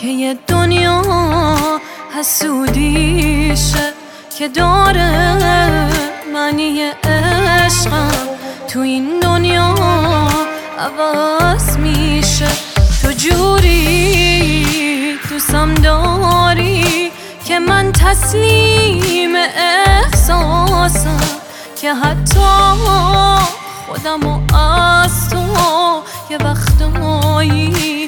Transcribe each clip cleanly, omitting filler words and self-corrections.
که یه دنیا حسودیشه که داره معنی عشقم تو این دنیا عوض میشه. تو جوری دوستم داری که من تسلیم احساسم که حتی خودمو از تو یه وقتایی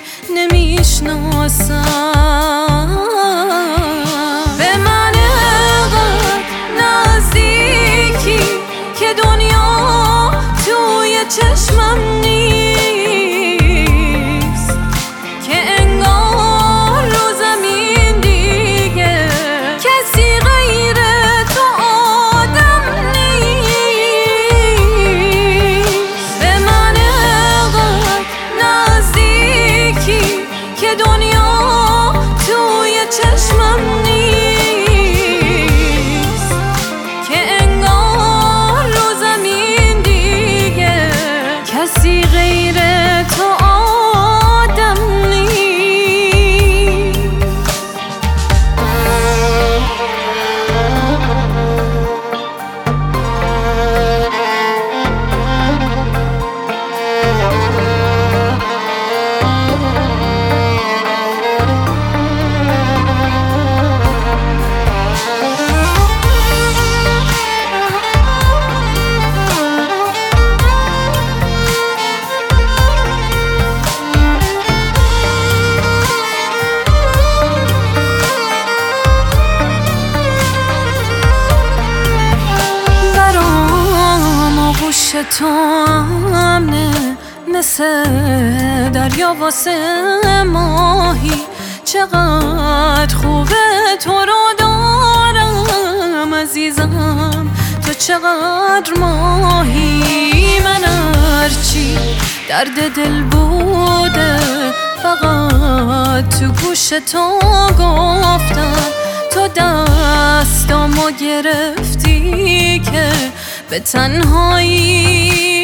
نمیشناسم. به من انقدر نزدیکی که دنیا توی چشمم نیست، که انگار رو زمین دیگه کسی غیر تو آدم نیست. به من انقدر نزدیکی که دنیا توی چشمم نیست، که انگار رو زمین دیگه کسی غیر تو آدم نیست. تو امنه مثل دریا واسه ماهی، چقدر خوبه تو رو دارم عزیزم، تو چقدر ماهی. من هرچی درد دل بوده فقط تو گوش تو گفتم، تو دستامو گرفتی که به تنهایی